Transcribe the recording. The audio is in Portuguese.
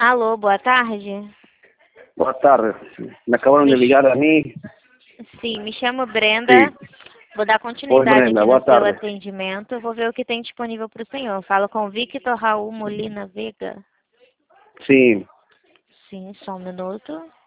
Alô, boa tarde. Boa tarde. Me acabaram de ligar a mim. Sim, me chamo Brenda. Sim. Vou dar Oi, continuidade Brenda. aqui Boa no seu tarde. atendimento. Vou ver o que tem disponível para o senhor. Falo com Victor Raul Molina Veiga. Sim. Sim, só um minuto.